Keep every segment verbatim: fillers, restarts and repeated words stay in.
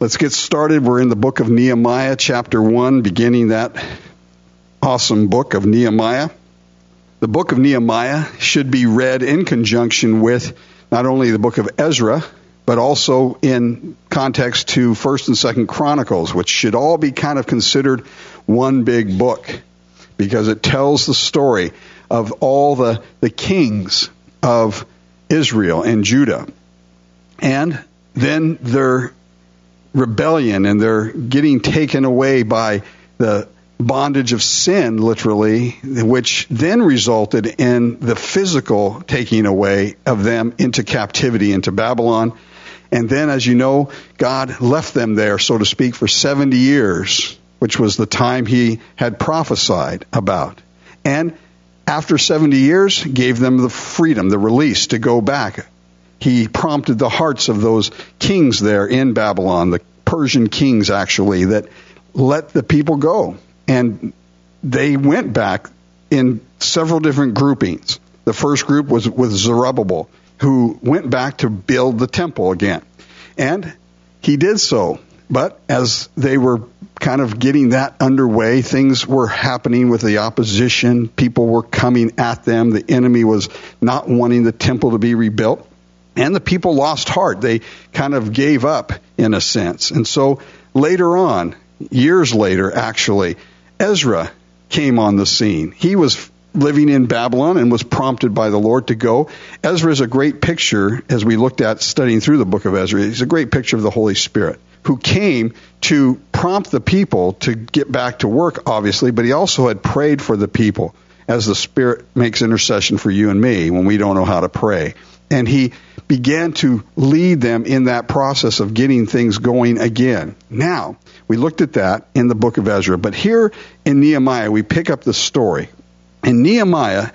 Let's get started. We're in the book of Nehemiah, chapter one, beginning that awesome book of Nehemiah. The book of Nehemiah should be read in conjunction with not only the book of Ezra, but also in context to First and Second Chronicles, which should all be kind of considered one big book, because it tells the story of all the, the kings of Israel and Judah, and then their rebellion and their getting taken away by the bondage of sin, literally, which then resulted in the physical taking away of them into captivity, into Babylon. And then, as you know, God left them there, so to speak, for seventy years, which was the time he had prophesied about. And after seventy years, gave them the freedom, the release to go back. He prompted the hearts of those kings there in Babylon, the Persian kings actually, that let the people go. And they went back in several different groupings. The first group was with Zerubbabel, who went back to build the temple again. And he did so. But as they were kind of getting that underway, things were happening with the opposition. People were coming at them. The enemy was not wanting the temple to be rebuilt. And the people lost heart. They kind of gave up, in a sense. And so later on, years later, actually, Ezra came on the scene. He was living in Babylon and was prompted by the Lord to go. Ezra is a great picture, as we looked at studying through the book of Ezra. He's a great picture of the Holy Spirit, who came to prompt the people to get back to work, obviously, but he also had prayed for the people, as the Spirit makes intercession for you and me when we don't know how to pray. And he began to lead them in that process of getting things going again. Now, we looked at that in the book of Ezra, but here in Nehemiah, we pick up the story. In Nehemiah,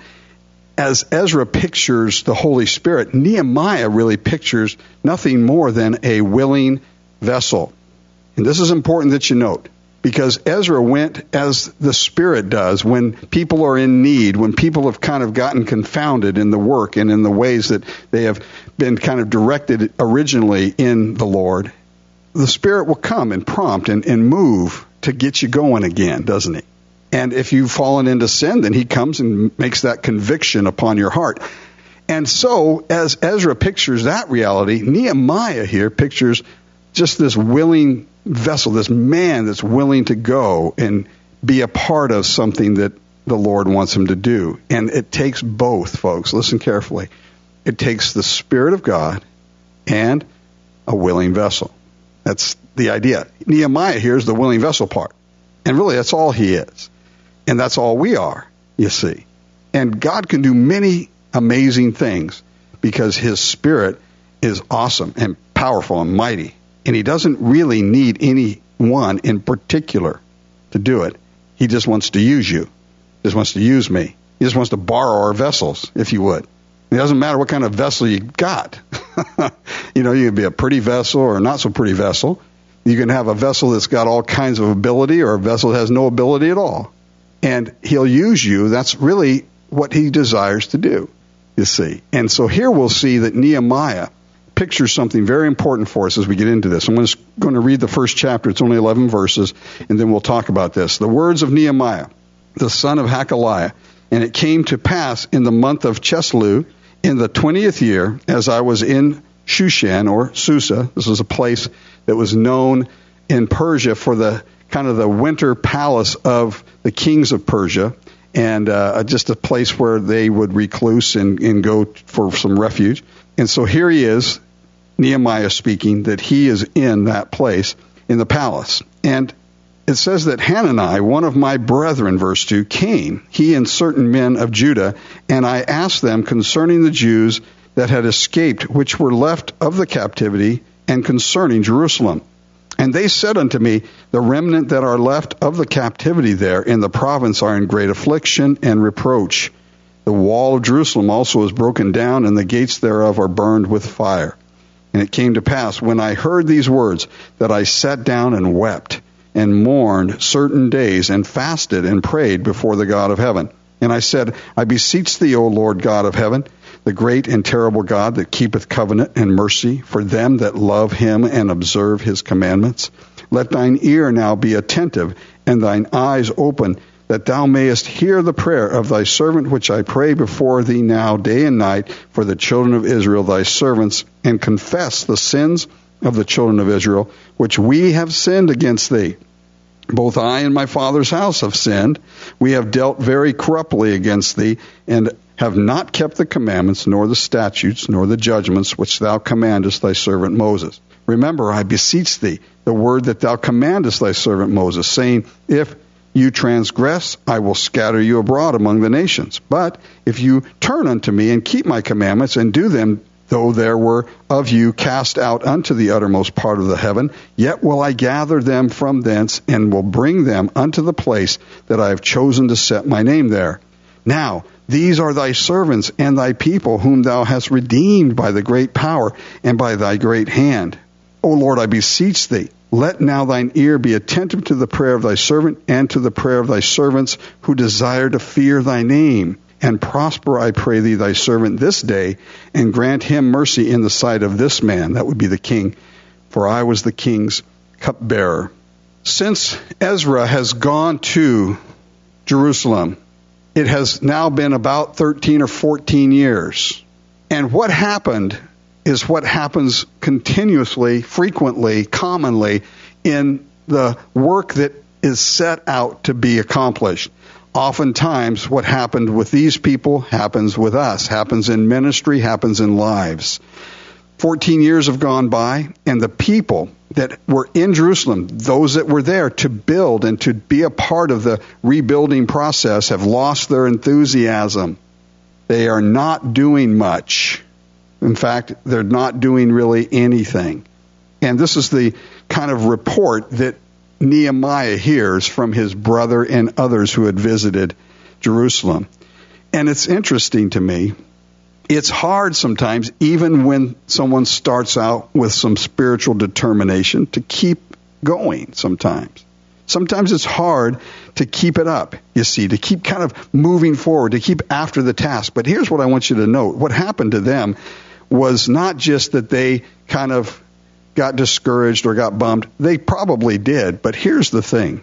as Ezra pictures the Holy Spirit, Nehemiah really pictures nothing more than a willing vessel. And this is important that you note, because Ezra went as the Spirit does when people are in need, when people have kind of gotten confounded in the work and in the ways that they have been kind of directed originally in the Lord. The Spirit will come and prompt and, and move to get you going again, doesn't he? And if you've fallen into sin, then he comes and makes that conviction upon your heart. And so, as Ezra pictures that reality, Nehemiah here pictures just this willing vessel, this man that's willing to go and be a part of something that the Lord wants him to do. And it takes both, folks. Listen carefully. It takes the Spirit of God and a willing vessel. That's the idea. Nehemiah here is the willing vessel part. And really, that's all he is. And that's all we are, you see. And God can do many amazing things because his Spirit is awesome and powerful and mighty. And he doesn't really need anyone in particular to do it. He just wants to use you. He just wants to use me. He just wants to borrow our vessels, if you would. It doesn't matter what kind of vessel you got. You know, you can be a pretty vessel or a not so pretty vessel. You can have a vessel that's got all kinds of ability or a vessel that has no ability at all. And he'll use you. That's really what he desires to do, you see. And so here we'll see that Nehemiah pictures something very important for us as we get into this. I'm just going to read the first chapter. It's only eleven verses, and then we'll talk about this. The words of Nehemiah, the son of Hakaliah. And it came to pass in the month of Chisleu, in the twentieth year, as I was in Shushan, or Susa. This is a place that was known in Persia for the kind of the winter palace of the kings of Persia, and uh, just a place where they would recluse and, and go for some refuge. And so here he is, Nehemiah speaking, that he is in that place, in the palace. And it says that Hanani, one of my brethren, verse two, came, he and certain men of Judah, and I asked them concerning the Jews that had escaped, which were left of the captivity, and concerning Jerusalem. And they said unto me, the remnant that are left of the captivity there in the province are in great affliction and reproach. The wall of Jerusalem also is broken down, and the gates thereof are burned with fire. And it came to pass, when I heard these words, that I sat down and wept, and mourned certain days, and fasted and prayed before the God of heaven. And I said, I beseech thee, O Lord God of heaven, the great and terrible God that keepeth covenant and mercy for them that love him and observe his commandments. Let thine ear now be attentive, and thine eyes open, that thou mayest hear the prayer of thy servant, which I pray before thee now day and night for the children of Israel, thy servants, and confess the sins of the children of Israel, which we have sinned against thee. Both I and my father's house have sinned. We have dealt very corruptly against thee, and have not kept the commandments, nor the statutes, nor the judgments which thou commandest thy servant Moses. Remember, I beseech thee, the word that thou commandest thy servant Moses, saying, If you transgress, I will scatter you abroad among the nations. But if you turn unto me and keep my commandments and do them, though there were of you cast out unto the uttermost part of the heaven, yet will I gather them from thence, and will bring them unto the place that I have chosen to set my name there. Now, these are thy servants and thy people, whom thou hast redeemed by the great power and by thy great hand. O Lord, I beseech thee, let now thine ear be attentive to the prayer of thy servant and to the prayer of thy servants who desire to fear thy name. And prosper, I pray thee, thy servant this day, and grant him mercy in the sight of this man, that would be the king, for I was the king's cupbearer. Since Ezra has gone to Jerusalem, it has now been about thirteen or fourteen years. And what happened is what happens continuously, frequently, commonly in the work that is set out to be accomplished. Oftentimes, what happened with these people happens with us, happens in ministry, happens in lives. Fourteen years have gone by, and the people that were in Jerusalem, those that were there to build and to be a part of the rebuilding process, have lost their enthusiasm. They are not doing much. In fact, they're not doing really anything. And this is the kind of report that Nehemiah hears from his brother and others who had visited Jerusalem. And it's interesting to me. It's hard sometimes, even when someone starts out with some spiritual determination, to keep going sometimes. Sometimes it's hard to keep it up, you see, to keep kind of moving forward, to keep after the task. But here's what I want you to note. What happened to them was not just that they kind of got discouraged or got bummed. They probably did. But here's the thing.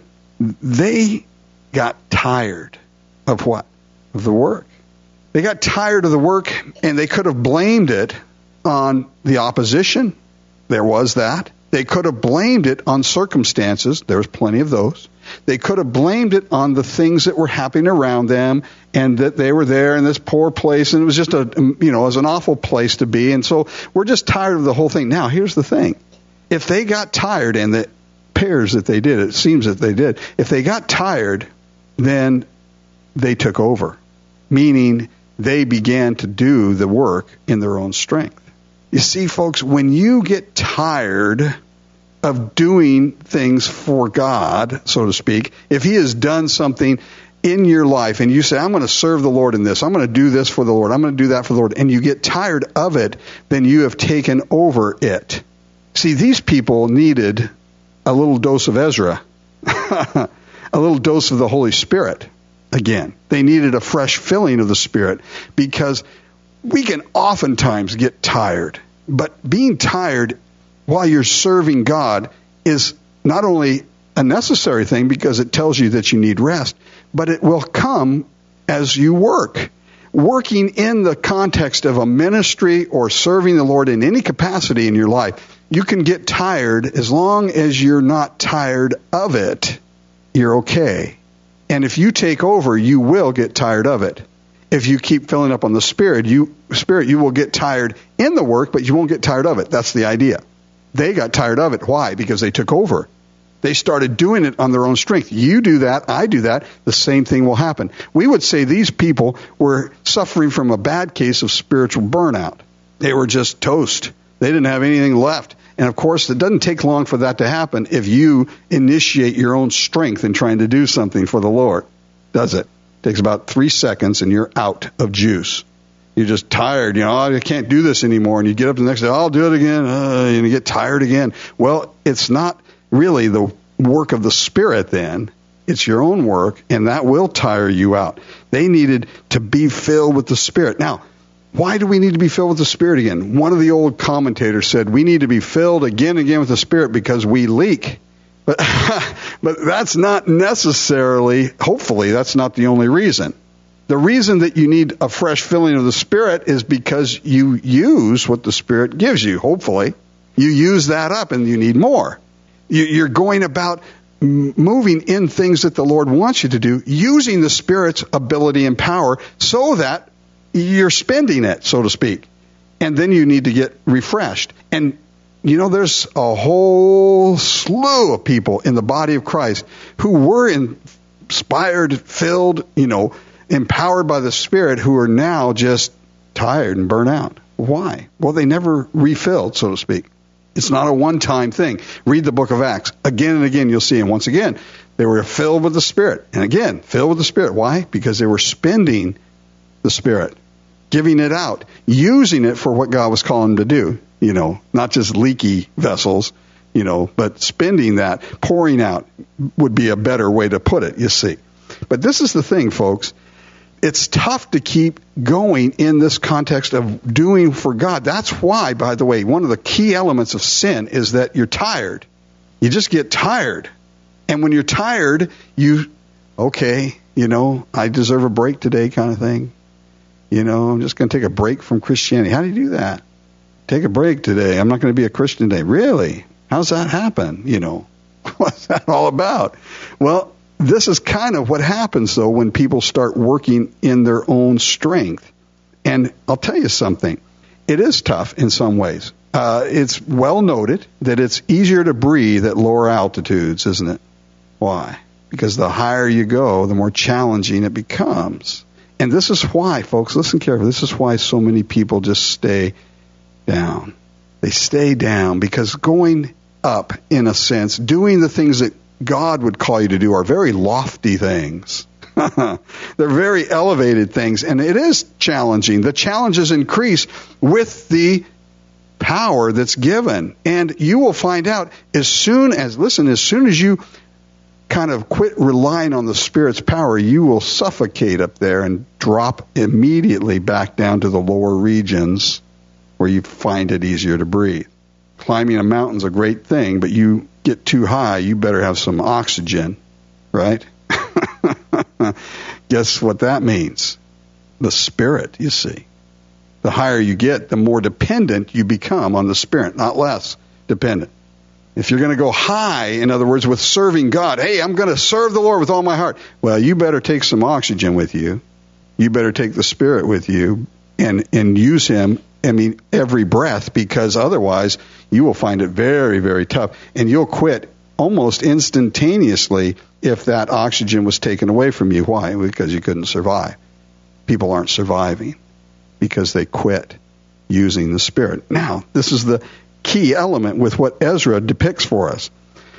They got tired of what? Of the work. They got tired of the work, and they could have blamed it on the opposition. There was that. They could have blamed it on circumstances. There was plenty of those. They could have blamed it on the things that were happening around them, and that they were there in this poor place, and it was just a, you know, it was an awful place to be. And so we're just tired of the whole thing. Now, here's the thing. If they got tired, and the pairs that they did, it seems that they did, if they got tired, then they took over, meaning they began to do the work in their own strength. You see, folks, when you get tired of doing things for God, so to speak, if He has done something in your life and you say, I'm going to serve the Lord in this, I'm going to do this for the Lord, I'm going to do that for the Lord, and you get tired of it, then you have taken over it. See, these people needed a little dose of Ezra, a little dose of the Holy Spirit. Again, they needed a fresh filling of the Spirit, because we can oftentimes get tired. But being tired while you're serving God is not only a necessary thing because it tells you that you need rest, but it will come as you work. Working in the context of a ministry or serving the Lord in any capacity in your life, you can get tired. As long as you're not tired of it, you're okay. And if you take over, you will get tired of it. If you keep filling up on the Spirit, you Spirit, you will get tired in the work, but you won't get tired of it. That's the idea. They got tired of it. Why? Because they took over. They started doing it on their own strength. You do that, I do that, the same thing will happen. We would say these people were suffering from a bad case of spiritual burnout. They were just toast. They didn't have anything left. And of course, it doesn't take long for that to happen if you initiate your own strength in trying to do something for the Lord, does it? It takes about three seconds and you're out of juice. You're just tired. You know, oh, I can't do this anymore. And you get up the next day, I'll do it again. Uh, and you get tired again. Well, it's not really the work of the Spirit then. It's your own work, and that will tire you out. They needed to be filled with the Spirit. Now, Why do we need to be filled with the Spirit again? One of the old commentators said, we need to be filled again and again with the Spirit because we leak. But, but that's not necessarily, hopefully, that's not the only reason. The reason that you need a fresh filling of the Spirit is because you use what the Spirit gives you, hopefully. You use that up and you need more. You're going about moving in things that the Lord wants you to do, using the Spirit's ability and power so that you're spending it, so to speak. And then you need to get refreshed. And, you know, there's a whole slew of people in the body of Christ who were inspired, filled, you know, empowered by the Spirit, who are now just tired and burnt out. Why? Well, they never refilled, so to speak. It's not a one-time thing. Read the book of Acts. Again and again, you'll see. And once again, they were filled with the Spirit. And again, filled with the Spirit. Why? Because they were spending the Spirit, giving it out, using it for what God was calling them to do. You know, not just leaky vessels, you know, but spending that, pouring out would be a better way to put it, you see. But this is the thing, folks. It's tough to keep going in this context of doing for God. That's why, by the way, one of the key elements of sin is that you're tired. You just get tired. And when you're tired, you, okay, you know, I deserve a break today kind of thing. You know, I'm just going to take a break from Christianity. How do you do that? Take a break today. I'm not going to be a Christian today. Really? How's that happen? You know, what's that all about? Well, this is kind of what happens, though, when people start working in their own strength. And I'll tell you something. It is tough in some ways. Uh, it's well noted that it's easier to breathe at lower altitudes, isn't it? Why? Because the higher you go, the more challenging it becomes. And this is why, folks, listen carefully, this is why so many people just stay down. They stay down because going up, in a sense, doing the things that God would call you to do are very lofty things. They're very elevated things, and it is challenging. The challenges increase with the power that's given. And you will find out as soon as, listen, as soon as you kind of quit relying on the Spirit's power, you will suffocate up there and drop immediately back down to the lower regions where you find it easier to breathe. Climbing a mountain's a great thing, but you get too high, you better have some oxygen, right? Guess what that means? The Spirit, you see. The higher you get, the more dependent you become on the Spirit, not less dependent. If you're going to go high, in other words, with serving God, hey, I'm going to serve the Lord with all my heart. Well, you better take some oxygen with you. You better take the Spirit with you and, and use Him, I mean, every breath, because otherwise you will find it very, very tough. And you'll quit almost instantaneously if that oxygen was taken away from you. Why? Because you couldn't survive. People aren't surviving because they quit using the Spirit. Now, this is the key element with what Ezra depicts for us.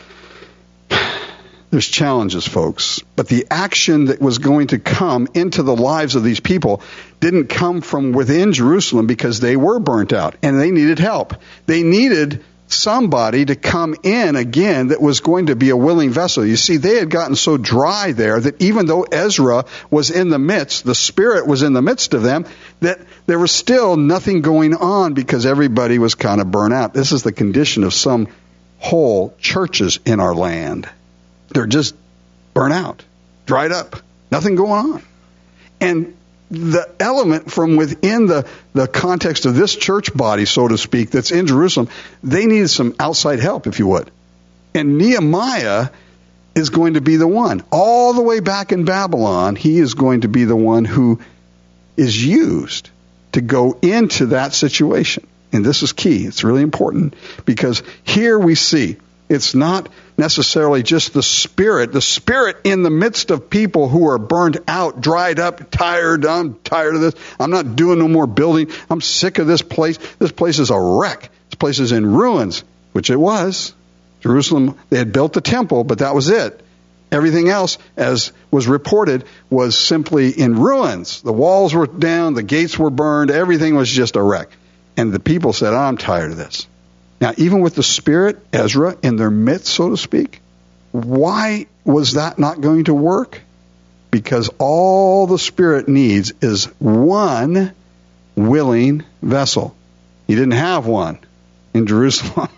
There's challenges, folks, but the action that was going to come into the lives of these people didn't come from within Jerusalem because they were burnt out and they needed help. They needed somebody to come in again that was going to be a willing vessel. You see, they had gotten so dry there that even though Ezra was in the midst, the Spirit was in the midst of them, that there was still nothing going on because everybody was kind of burnt out. This is the condition of some whole churches in our land. They're just burnt out, dried up, nothing going on. And the element from within the, the context of this church body, so to speak, that's in Jerusalem, they needed some outside help, if you would. And Nehemiah is going to be the one. All the way back in Babylon, he is going to be the one who is used to go into that situation. And this is key. It's really important because here we see it's not necessarily just the Spirit. The Spirit in the midst of people who are burned out, dried up, tired. I'm tired of this. I'm not doing no more building. I'm sick of this place. This place is a wreck. This place is in ruins, which it was. Jerusalem, they had built the temple, but that was it. Everything else, as was reported, was simply in ruins. The walls were down. The gates were burned. Everything was just a wreck. And the people said, I'm tired of this. Now, even with the Spirit, Ezra, in their midst, so to speak, why was that not going to work? Because all the Spirit needs is one willing vessel. He didn't have one in Jerusalem.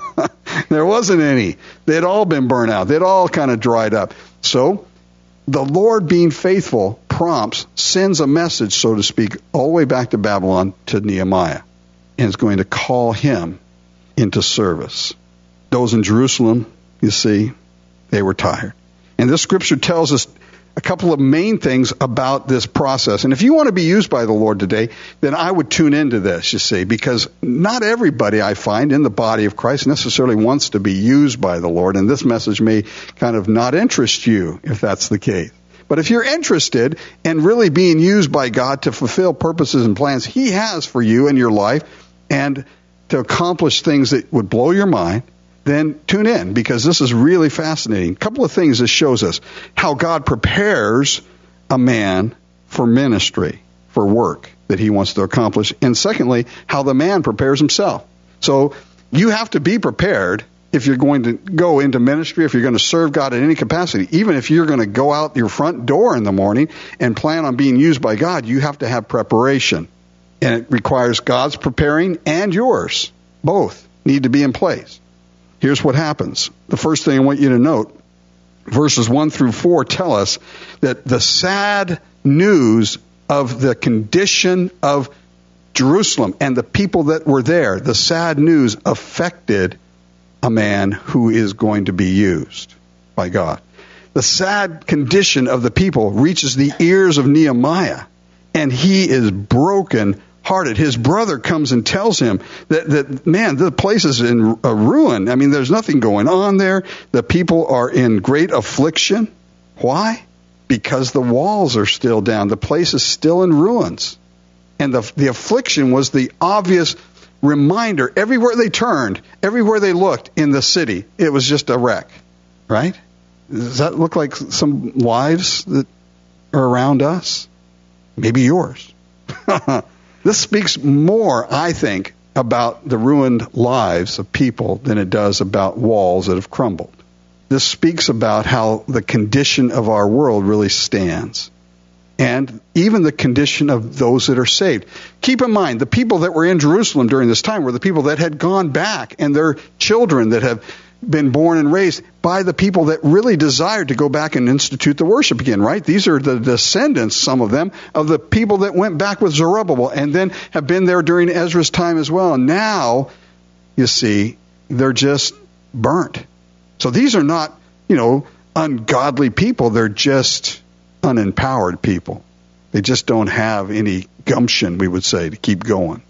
There wasn't any. They'd all been burnt out. They'd all kind of dried up. So the Lord, being faithful, prompts, sends a message, so to speak, all the way back to Babylon to Nehemiah, and is going to call him into service. Those in Jerusalem, you see, they were tired. And this scripture tells us a couple of main things about this process. And if you want to be used by the Lord today, then I would tune into this, you see, because not everybody, I find, in the body of Christ necessarily wants to be used by the Lord. And this message may kind of not interest you if that's the case. But if you're interested in really being used by God to fulfill purposes and plans He has for you in your life and to accomplish things that would blow your mind, then tune in, because this is really fascinating. A couple of things this shows us: how God prepares a man for ministry, for work that he wants to accomplish. And secondly, how the man prepares himself. So you have to be prepared if you're going to go into ministry, if you're going to serve God in any capacity. Even if you're going to go out your front door in the morning and plan on being used by God, you have to have preparation. And it requires God's preparing and yours. Both need to be in place. Here's what happens. The first thing I want you to note, verses one through four tell us that the sad news of the condition of Jerusalem and the people that were there, the sad news affected a man who is going to be used by God. The sad condition of the people reaches the ears of Nehemiah, and he is broken hearted. His brother comes and tells him that, that, man, the place is in a ruin. I mean, there's nothing going on there. The people are in great affliction. Why? Because the walls are still down. The place is still in ruins. And the, the affliction was the obvious reminder. Everywhere they turned, everywhere they looked in the city, it was just a wreck. Right? Does that look like some lives that are around us? Maybe yours. This speaks more, I think, about the ruined lives of people than it does about walls that have crumbled. This speaks about how the condition of our world really stands, and even the condition of those that are saved. Keep in mind, the people that were in Jerusalem during this time were the people that had gone back, and their children that have been born and raised by the people that really desired to go back and institute the worship again, right? These are the descendants, some of them, of the people that went back with Zerubbabel and then have been there during Ezra's time as well. And now, you see, they're just burnt. So these are not, you know, ungodly people. They're just unempowered people. They just don't have any gumption, we would say, to keep going.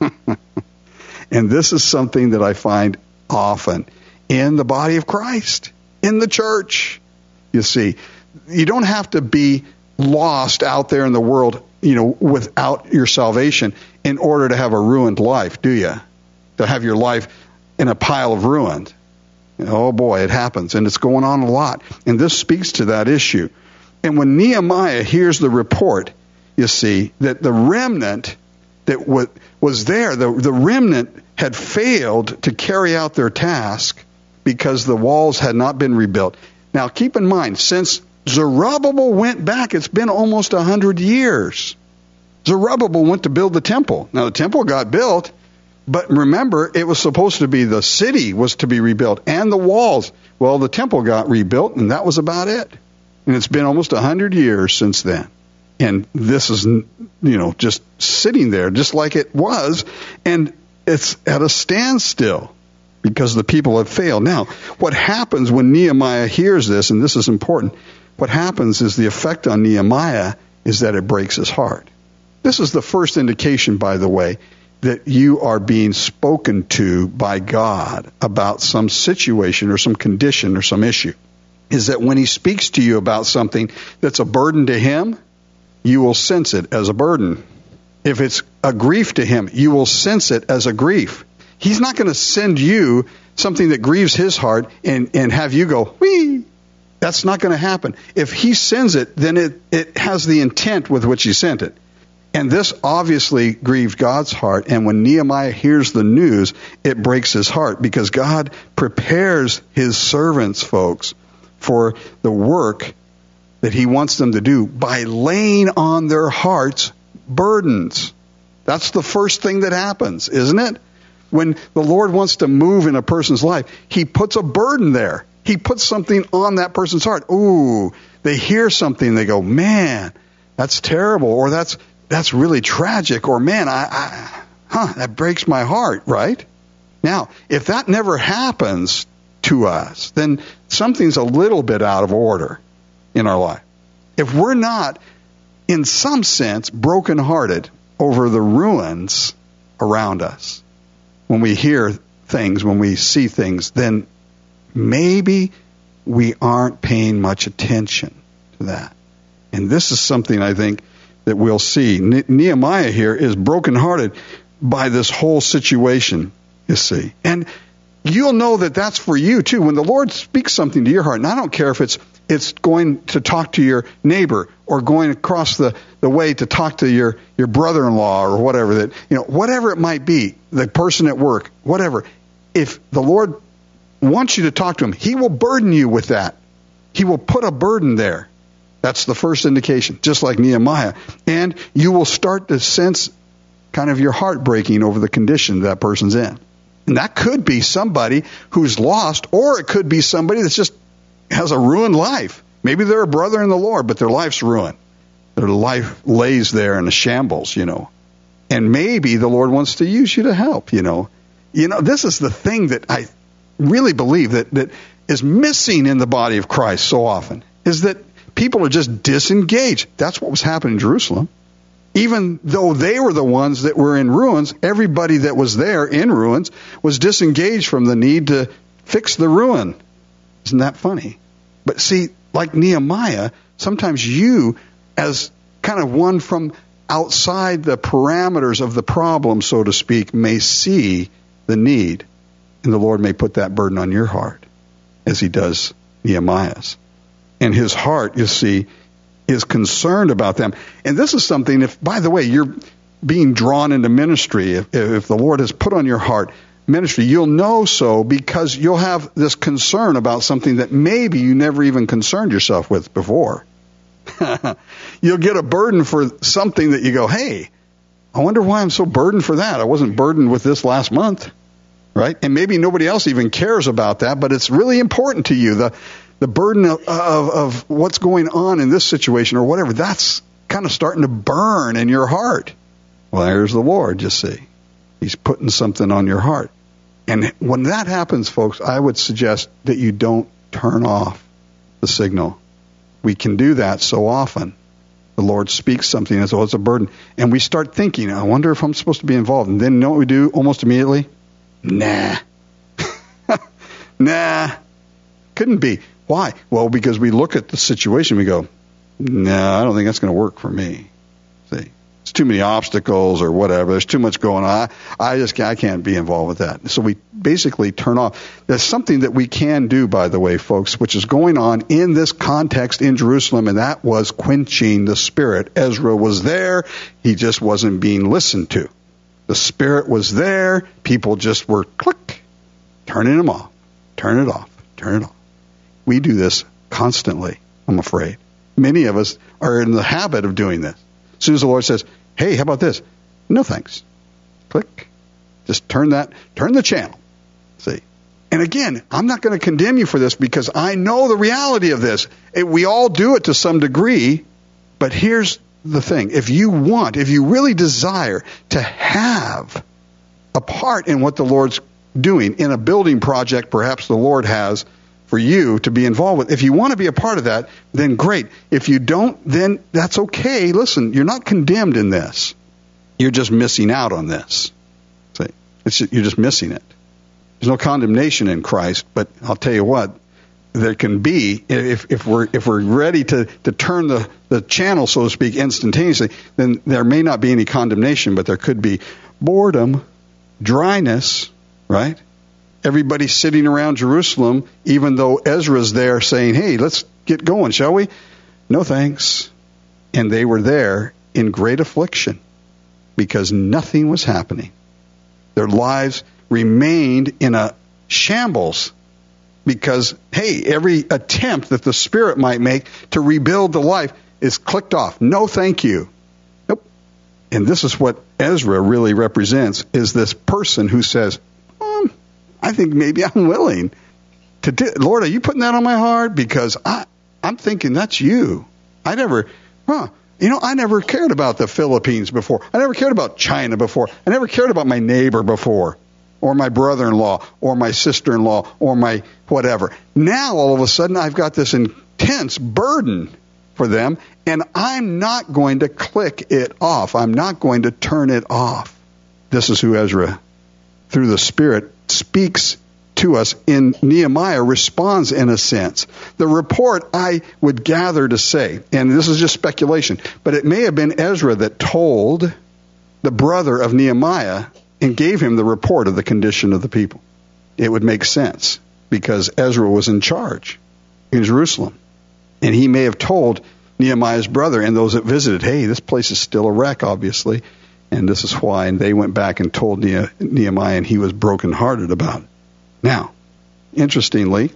And this is something that I find often in the body of Christ, in the church. You see, you don't have to be lost out there in the world, you know, without your salvation in order to have a ruined life, do you? To have your life in a pile of ruins. Oh boy, it happens, and it's going on a lot. And this speaks to that issue. And when Nehemiah hears the report, you see, that the remnant that was there, the, the remnant had failed to carry out their task because the walls had not been rebuilt. Now, keep in mind, since Zerubbabel went back, it's been almost a hundred years. Zerubbabel went to build the temple. Now, the temple got built, but remember, it was supposed to be the city was to be rebuilt and the walls. Well, the temple got rebuilt, and that was about it. And it's been almost a hundred years since then. And this is, you know, just sitting there just like it was, and it's at a standstill because the people have failed. Now, what happens when Nehemiah hears this, and this is important, what happens is the effect on Nehemiah is that it breaks his heart. This is the first indication, by the way, that you are being spoken to by God about some situation or some condition or some issue. Is that when he speaks to you about something that's a burden to him, you will sense it as a burden. If it's a grief to him, you will sense it as a grief. He's not going to send you something that grieves his heart and, and have you go, whee! That's not going to happen. If he sends it, then it, it has the intent with which he sent it. And this obviously grieved God's heart. And when Nehemiah hears the news, it breaks his heart because God prepares his servants, folks, for the work that he wants them to do by laying on their hearts burdens. That's the first thing that happens, isn't it? When the Lord wants to move in a person's life, he puts a burden there. He puts something on that person's heart. Ooh, they hear something, they go, man, that's terrible, or that's that's really tragic, or man, I, I huh, that breaks my heart, right? Now, if that never happens to us, then something's a little bit out of order in our life. If we're not, in some sense, brokenhearted over the ruins around us, when we hear things, when we see things, then maybe we aren't paying much attention to that. And this is something I think that we'll see. Ne- Nehemiah here is brokenhearted by this whole situation, you see. And you'll know that that's for you too. When the Lord speaks something to your heart, and I don't care if it's it's going to talk to your neighbor or going across the, the way to talk to your, your brother-in-law or whatever, that, you know, whatever it might be, the person at work, whatever. If the Lord wants you to talk to him, he will burden you with that. He will put a burden there. That's the first indication, just like Nehemiah. And you will start to sense kind of your heart breaking over the condition that person's in. And that could be somebody who's lost, or it could be somebody that's just has a ruined life. Maybe they're a brother in the Lord, but their life's ruined. Their life lays there in a shambles, you know. And maybe the Lord wants to use you to help, you know. You know, this is the thing that I really believe that, that is missing in the body of Christ so often, is that people are just disengaged. That's what was happening in Jerusalem. Even though they were the ones that were in ruins, everybody that was there in ruins was disengaged from the need to fix the ruin. Isn't that funny? But see, like Nehemiah, sometimes you, as kind of one from outside the parameters of the problem, so to speak, may see the need. And the Lord may put that burden on your heart, as he does Nehemiah's. And his heart, you see, is concerned about them. And this is something, if, by the way, you're being drawn into ministry, if, if the Lord has put on your heart ministry, you'll know so because you'll have this concern about something that maybe you never even concerned yourself with before. You'll get a burden for something that you go, hey, I wonder why I'm so burdened for that. I wasn't burdened with this last month, right? And maybe nobody else even cares about that, but it's really important to you. The the burden of, of, of what's going on in this situation or whatever, that's kind of starting to burn in your heart. Well, there's the Lord, you see. He's putting something on your heart. And when that happens, folks, I would suggest that you don't turn off the signal. We can do that so often. The Lord speaks something as though it's a burden. And we start thinking, I wonder if I'm supposed to be involved. And then you know what we do almost immediately? Nah. Nah. Couldn't be. Why? Well, because we look at the situation, we go, no, I don't think that's going to work for me. See? It's too many obstacles or whatever. There's too much going on. I, I just I can't be involved with that. So we basically turn off. There's something that we can do, by the way, folks, which is going on in this context in Jerusalem, and that was quenching the Spirit. Ezra was there. He just wasn't being listened to. The Spirit was there. People just were click, turning him off, turn it off, turn it off. We do this constantly, I'm afraid. Many of us are in the habit of doing this. As soon as the Lord says, hey, how about this? No thanks. Click. Just turn that, turn the channel. See? And again, I'm not going to condemn you for this because I know the reality of this. It, we all do it to some degree, but here's the thing. If you want, if you really desire to have a part in what the Lord's doing, in a building project perhaps the Lord has for you to be involved with. If you want to be a part of that, then great. If you don't, then that's okay. Listen, you're not condemned in this. You're just missing out on this. See, it's, you're just missing it. There's no condemnation in Christ, but I'll tell you what, there can be, if, if we're if we're ready to, to turn the, the channel, so to speak, instantaneously, then there may not be any condemnation, but there could be boredom, dryness, right? Everybody sitting around Jerusalem, even though Ezra's there saying, hey, let's get going, shall we? No thanks. And they were there in great affliction because nothing was happening. Their lives remained in a shambles because, hey, every attempt that the Spirit might make to rebuild the life is clicked off. No thank you. Nope. And this is what Ezra really represents, is this person who says, um, I think maybe I'm willing to do, Lord, are you putting that on my heart? Because I, I'm thinking that's you. I never, huh, you know, I never cared about the Philippines before. I never cared about China before. I never cared about my neighbor before, or my brother-in-law, or my sister-in-law, or my whatever. Now, all of a sudden, I've got this intense burden for them, and I'm not going to click it off. I'm not going to turn it off. This is who Ezra, through the Spirit, speaks to us in Nehemiah, responds in a sense. The report, I would gather to say, and this is just speculation, but it may have been Ezra that told the brother of Nehemiah and gave him the report of the condition of the people. It would make sense because Ezra was in charge in Jerusalem. And he may have told Nehemiah's brother and those that visited, hey, this place is still a wreck, obviously, and this is why. And they went back and told Nehemiah, and he was brokenhearted about it. Now, interestingly,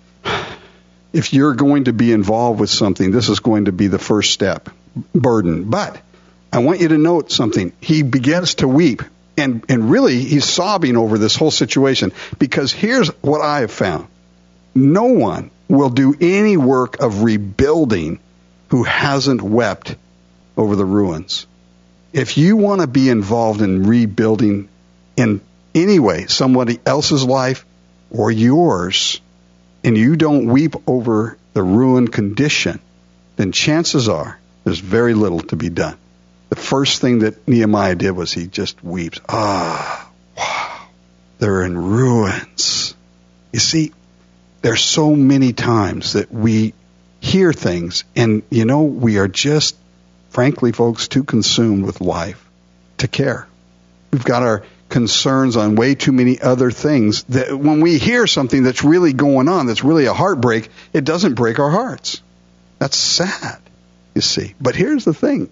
if you're going to be involved with something, this is going to be the first step, burden. But I want you to note something. He begins to weep, and, and really he's sobbing over this whole situation, because here's what I have found. No one will do any work of rebuilding who hasn't wept over the ruins. If you want to be involved in rebuilding in any way, somebody else's life or yours, and you don't weep over the ruined condition, then chances are there's very little to be done. The first thing that Nehemiah did was he just weeps. Ah, wow, they're in ruins. You see, there's so many times that we hear things, and, you know, we are just, frankly, folks, too consumed with life to care. We've got our concerns on way too many other things that when we hear something that's really going on, that's really a heartbreak, it doesn't break our hearts. That's sad, you see. But here's the thing.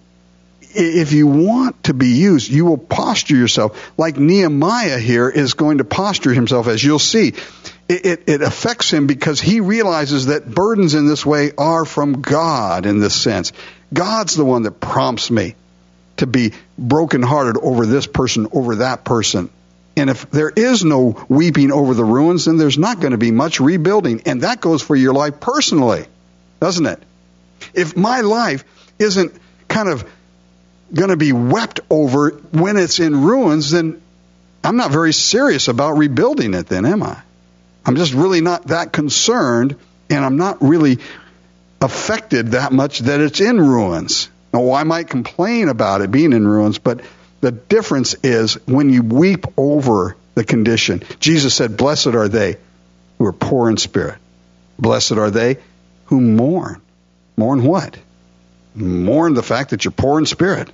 If you want to be used, you will posture yourself like Nehemiah here is going to posture himself, as you'll see. It, it, it affects him because he realizes that burdens in this way are from God in this sense. God's the one that prompts me to be brokenhearted over this person, over that person. And if there is no weeping over the ruins, then there's not going to be much rebuilding. And that goes for your life personally, doesn't it? If my life isn't kind of going to be wept over when it's in ruins, then I'm not very serious about rebuilding it then, am I? I'm just really not that concerned, and I'm not really affected that much that it's in ruins. Now, I might complain about it being in ruins, but the difference is when you weep over the condition. Jesus said, blessed are they who are poor in spirit. Blessed are they who mourn. Mourn what? Mourn the fact that you're poor in spirit.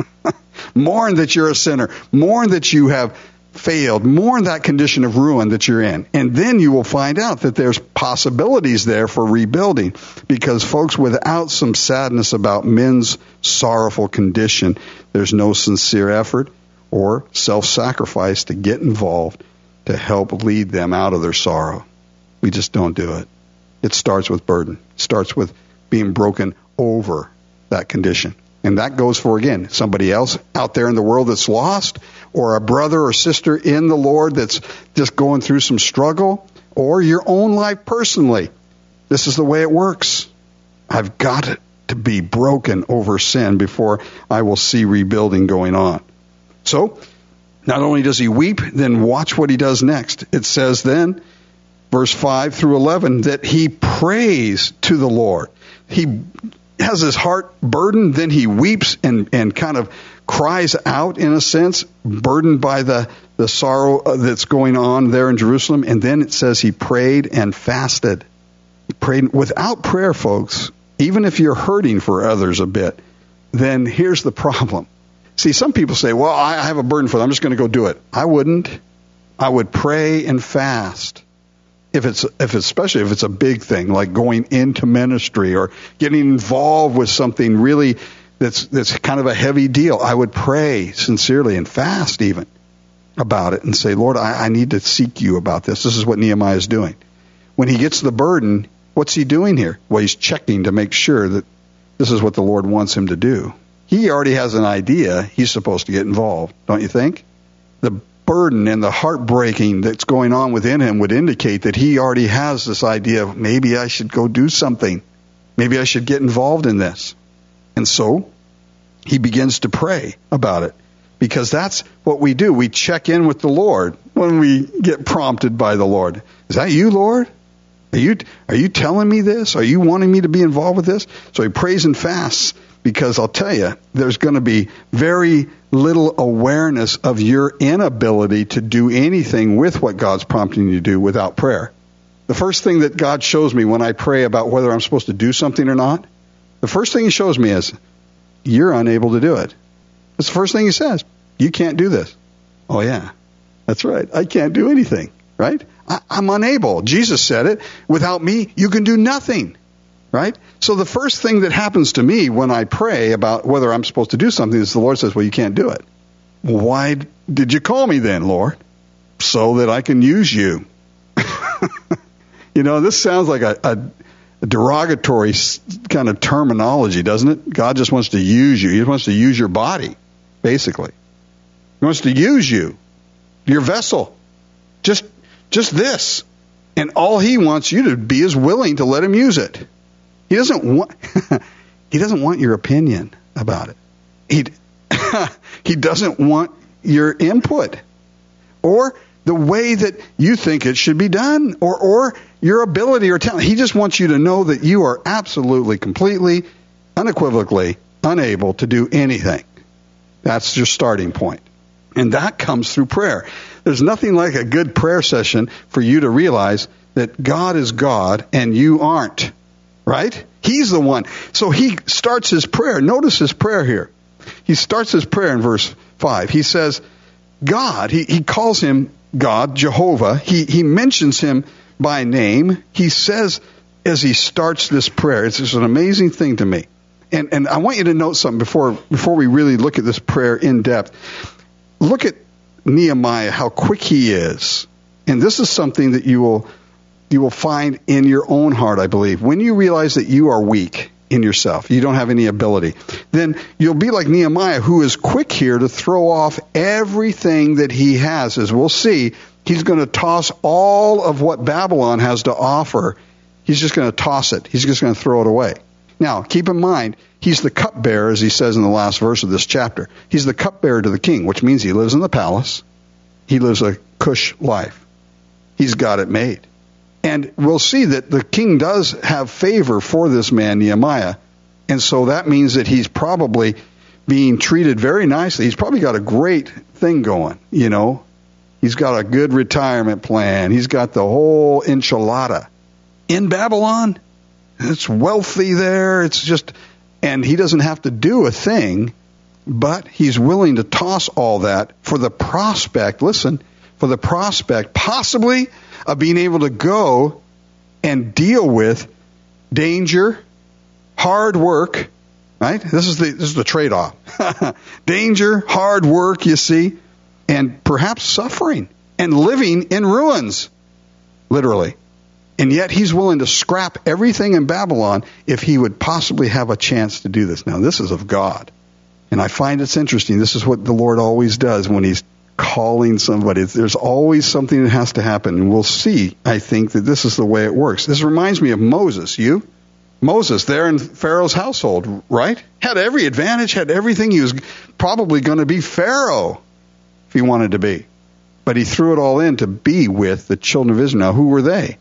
Mourn that you're a sinner. Mourn that you have failed. Mourn that condition of ruin that you're in. And then you will find out that there's possibilities there for rebuilding. Because, folks, without some sadness about men's sorrowful condition, there's no sincere effort or self-sacrifice to get involved to help lead them out of their sorrow. We just don't do it. It starts with burden. It starts with being broken over that condition. And that goes for, again, somebody else out there in the world that's lost, or a brother or sister in the Lord that's just going through some struggle, or your own life personally. This is the way it works. I've got to be broken over sin before I will see rebuilding going on. So, not only does he weep, then watch what he does next. It says then, verse five through eleven, that he prays to the Lord. He has his heart burdened, then he weeps and, and kind of cries out, in a sense, burdened by the, the sorrow that's going on there in Jerusalem. And then it says he prayed and fasted. He prayed. Without prayer, folks, even if you're hurting for others a bit, then here's the problem. See, some people say, well, I have a burden for them, I'm just going to go do it. I wouldn't. I would pray and fast. If it's, if it's, especially if it's a big thing, like going into ministry or getting involved with something really that's, that's kind of a heavy deal, I would pray sincerely and fast even about it and say, Lord, I, I need to seek you about this. This is what Nehemiah is doing. When he gets the burden, what's he doing here? Well, he's checking to make sure that this is what the Lord wants him to do. he already has an idea he's supposed to get involved, don't you think? The burden and the heartbreaking that's going on within him would indicate that he already has this idea of maybe I should go do something. Maybe I should get involved in this. And so he begins to pray about it, because that's what we do. We check in with the Lord when we get prompted by the Lord. Is that you, Lord? Are you, are you telling me this? Are you wanting me to be involved with this? So he prays and fasts, because I'll tell you, there's going to be very little awareness of your inability to do anything with what God's prompting you to do without prayer. The first thing that God shows me when I pray about whether I'm supposed to do something or not, the first thing he shows me is, you're unable to do it. That's the first thing he says. You can't do this. Oh, yeah, that's right. I can't do anything, right? I, I'm unable. Jesus said it. Without me, you can do nothing, right? So the first thing that happens to me when I pray about whether I'm supposed to do something is the Lord says, well, you can't do it. Well, why did you call me then, Lord? So that I can use you. You know, this sounds like a, a, a derogatory kind of terminology, doesn't it? God just wants to use you. He wants to use your body, basically. He wants to use you, your vessel. Just, just this. And all he wants you to be is willing to let him use it. He doesn't want, he doesn't want your opinion about it. He, he doesn't want your input or the way that you think it should be done, or, or your ability or talent. He just wants you to know that you are absolutely, completely, unequivocally unable to do anything. That's your starting point. And that comes through prayer. There's nothing like a good prayer session for you to realize that God is God and you aren't. Right? He's the one. So he starts his prayer. Notice his prayer here. He starts his prayer in verse five. He says, God, he, he calls him God, Jehovah. He, he mentions him by name. He says, as he starts this prayer, it's just an amazing thing to me. And, and I want you to note something before, before we really look at this prayer in depth. Look at Nehemiah, how quick he is. And this is something that you will you will find in your own heart, I believe. When you realize that you are weak in yourself, you don't have any ability, then you'll be like Nehemiah, who is quick here to throw off everything that he has. As we'll see, he's going to toss all of what Babylon has to offer. He's just going to toss it. He's just going to throw it away. Now, keep in mind, he's the cupbearer, as he says in the last verse of this chapter. He's the cupbearer to the king, which means he lives in the palace. He lives a cush life. He's got it made. And we'll see that the king does have favor for this man, Nehemiah. And so that means that he's probably being treated very nicely. He's probably got a great thing going, you know. He's got a good retirement plan. He's got the whole enchilada. In Babylon, it's wealthy there. It's just, and he doesn't have to do a thing, but he's willing to toss all that for the prospect, listen, for the prospect possibly of being able to go and deal with danger, hard work, right? This is the this is the trade-off. Danger, hard work, you see, and perhaps suffering and living in ruins, literally. And yet he's willing to scrap everything in Babylon if he would possibly have a chance to do this. Now, this is of God. And I find it's interesting. This is what the Lord always does when he's calling somebody. There's always something that has to happen. And we'll see, I think, that this is the way it works. This reminds me of Moses. You? Moses, there in Pharaoh's household, right? Had every advantage, had everything. He was probably going to be Pharaoh if he wanted to be. But he threw it all in to be with the children of Israel. Now, who were they?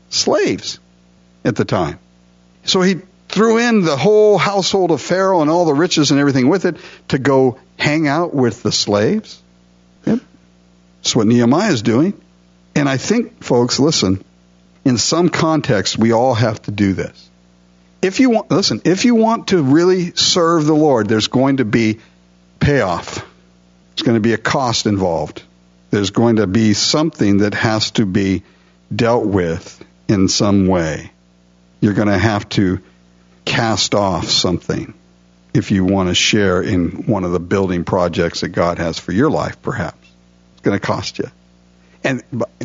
Slaves at the time. So he threw in the whole household of Pharaoh and all the riches and everything with it to go hang out with the slaves. Yep. That's what Nehemiah is doing. And I think, folks, listen, in some context, we all have to do this. If you want, listen, if you want to really serve the Lord, there's going to be payoff. There's going to be a cost involved. There's going to be something that has to be dealt with in some way. You're going to have to cast off something if you want to share in one of the building projects that God has for your life, perhaps. It's going to cost you. And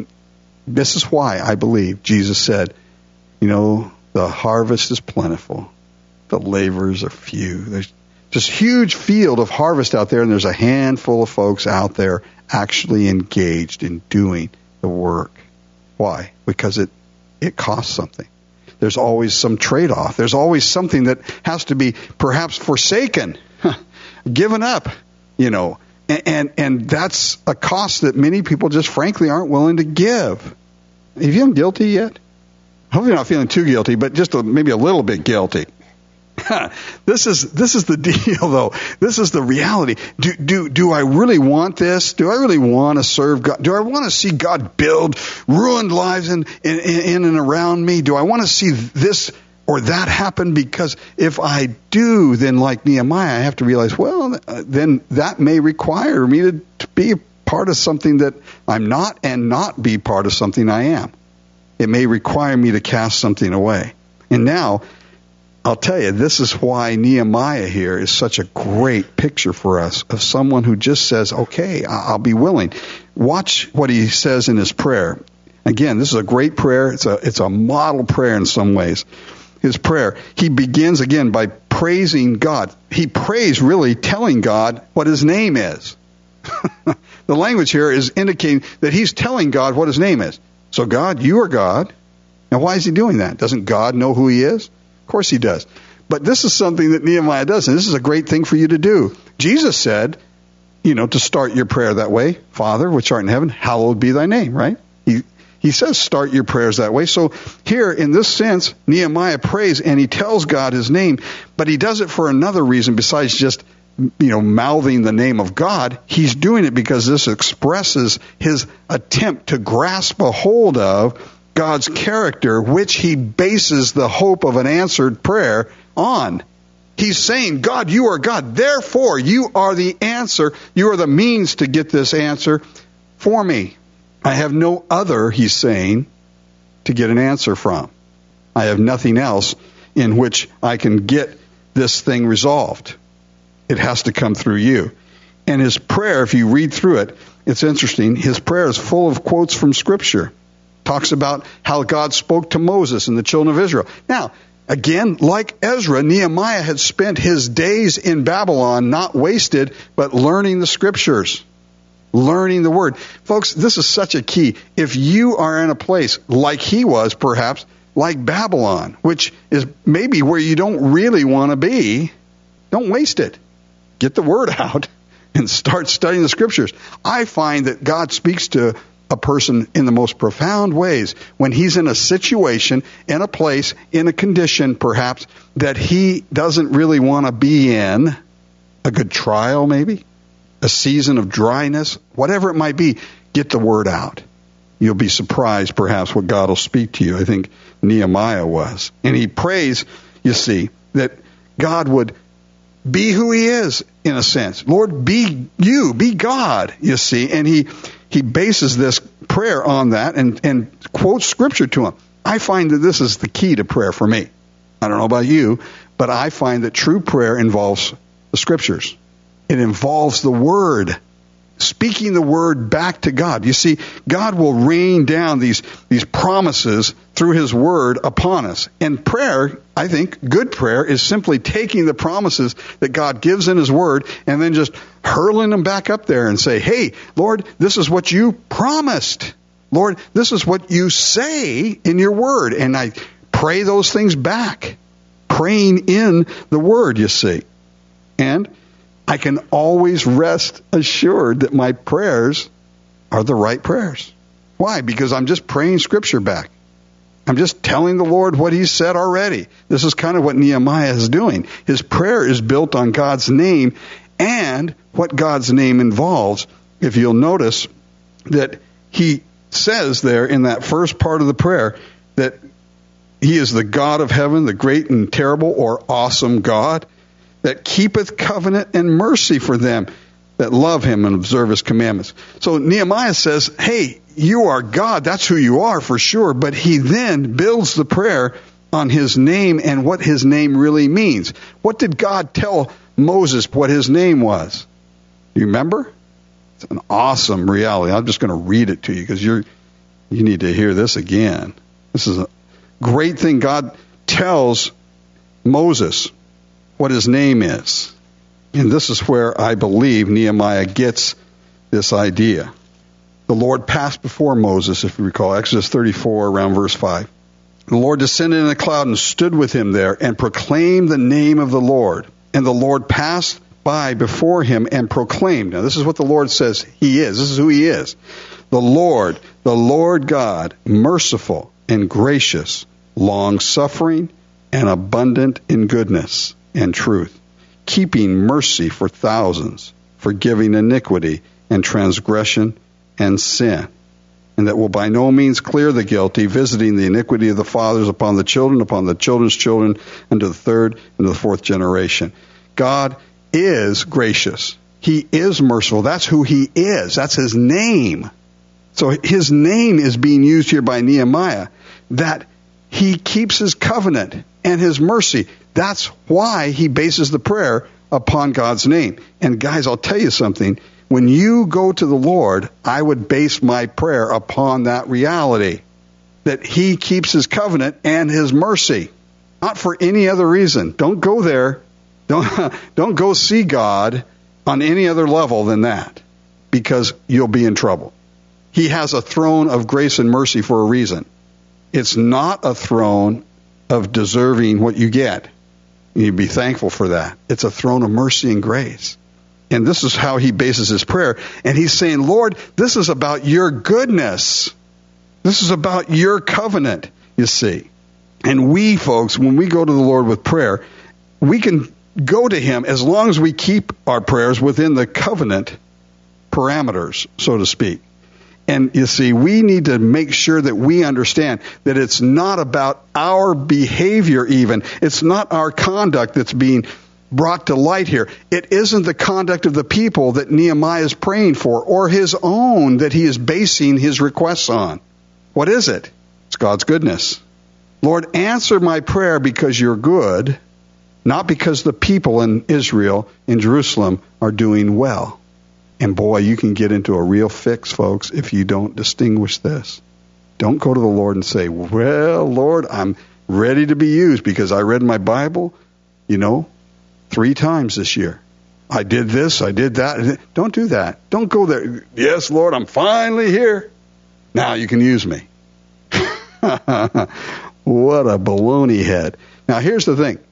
this is why I believe Jesus said, you know, the harvest is plentiful. The laborers are few. There's, This huge field of harvest out there, and there's a handful of folks out there actually engaged in doing the work. Why? Because it, it costs something. There's always some trade-off. There's always something that has to be perhaps forsaken, given up, you know. And, and, and that's a cost that many people just frankly aren't willing to give. Have you been guilty yet? I hope you're not feeling too guilty, but just a, maybe a little bit guilty. This is this is the deal, though. This is the reality. Do do do I really want this? Do I really want to serve God? Do I want to see God build ruined lives in in, in and around me? Do I want to see this or that happen? Because if I do, then like Nehemiah, I have to realize, well, then that may require me to, to be a part of something that I'm not, and not be part of something I am. It may require me to cast something away. And now, I'll tell you, this is why Nehemiah here is such a great picture for us of someone who just says, okay, I'll be willing. Watch what he says in his prayer. Again, this is a great prayer. It's a, it's a model prayer in some ways. His prayer, he begins again by praising God. He prays really telling God what his name is. The language here is indicating that he's telling God what his name is. So God, you are God. Now why is he doing that? Doesn't God know who he is? Of course he does. But this is something that Nehemiah does, and this is a great thing for you to do. Jesus said, you know, to start your prayer that way, Father, which art in heaven, hallowed be thy name, right? He, he says start your prayers that way. So here, in this sense, Nehemiah prays, and he tells God his name, but he does it for another reason besides just, you know, mouthing the name of God. He's doing it because this expresses his attempt to grasp a hold of God's character, which he bases the hope of an answered prayer on. He's saying, God, you are God. Therefore, you are the answer. You are the means to get this answer for me. I have no other, he's saying, to get an answer from. I have nothing else in which I can get this thing resolved. It has to come through you. And his prayer, if you read through it, it's interesting. His prayer is full of quotes from Scripture. Talks about how God spoke to Moses and the children of Israel. Now, again, like Ezra, Nehemiah had spent his days in Babylon, not wasted, but learning the Scriptures, learning the Word. Folks, this is such a key. If you are in a place like he was, perhaps, like Babylon, which is maybe where you don't really want to be, don't waste it. Get the Word out and start studying the Scriptures. I find that God speaks to a person in the most profound ways when he's in a situation, in a place, in a condition perhaps that he doesn't really want to be in, a good trial maybe, a season of dryness, whatever it might be, get the Word out. You'll be surprised perhaps what God will speak to you. I think Nehemiah was. And he prays, you see, that God would be who he is in a sense. Lord, be you, be God, you see. And he He bases this prayer on that and, and quotes Scripture to him. I find that this is the key to prayer for me. I don't know about you, but I find that true prayer involves the Scriptures. It involves the Word, speaking the Word back to God. You see, God will rain down these, these promises through His Word upon us. And prayer, I think, good prayer is simply taking the promises that God gives in His Word and then just hurling them back up there and say, hey, Lord, this is what you promised. Lord, this is what you say in your Word. And I pray those things back, praying in the Word, you see. And I can always rest assured that my prayers are the right prayers. Why? Because I'm just praying Scripture back. I'm just telling the Lord what He said already. This is kind of what Nehemiah is doing. His prayer is built on God's name and what God's name involves. If you'll notice that he says there in that first part of the prayer that He is the God of heaven, the great and terrible or awesome God, that keepeth covenant and mercy for them that love Him and observe His commandments. So Nehemiah says, hey, you are God. That's who you are for sure. But he then builds the prayer on His name and what His name really means. What did God tell Moses what His name was? Do you remember? It's an awesome reality. I'm just going to read it to you because you're you need to hear this again. This is a great thing. God tells Moses what His name is. And this is where I believe Nehemiah gets this idea. The Lord passed before Moses, if you recall, Exodus thirty-four, around verse five. The Lord descended in a cloud and stood with him there and proclaimed the name of the Lord. And the Lord passed by before him and proclaimed. Now, this is what the Lord says he is. This is who he is. The Lord, the Lord God, merciful and gracious, long-suffering and abundant in goodness and truth, keeping mercy for thousands, forgiving iniquity and transgression and sin, and that will by no means clear the guilty, visiting the iniquity of the fathers upon the children, upon the children's children, unto the third and the fourth generation. God is gracious. He is merciful. That's who he is. That's his name. So his name is being used here by Nehemiah, that he keeps his covenant and his mercy. That's why he bases the prayer upon God's name. And guys, I'll tell you something. When you go to the Lord, I would base my prayer upon that reality, that he keeps his covenant and his mercy, not for any other reason. Don't go there. Don't, don't go see God on any other level than that, because you'll be in trouble. He has a throne of grace and mercy for a reason. It's not a throne of deserving what you get. You'd be thankful for that. It's a throne of mercy and grace. And this is how he bases his prayer. And he's saying, Lord, this is about your goodness. This is about your covenant, you see. And we, folks, when we go to the Lord with prayer, we can go to him as long as we keep our prayers within the covenant parameters, so to speak. And you see, we need to make sure that we understand that it's not about our behavior even. It's not our conduct that's being brought to light here. It isn't the conduct of the people that Nehemiah is praying for, or his own that he is basing his requests on. What is it? It's God's goodness. Lord, answer my prayer because you're good, not because the people in Israel, in Jerusalem, are doing well. And boy, you can get into a real fix, folks, if you don't distinguish this. Don't go to the Lord and say, well, Lord, I'm ready to be used because I read my Bible, you know, three times this year. I did this, I did that. Don't do that. Don't go there. Yes, Lord, I'm finally here. Now you can use me. What a baloney head. Now, here's the thing.